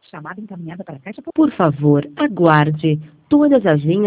Chamada encaminhada para a caixa. Por favor, aguarde. Todas as linhas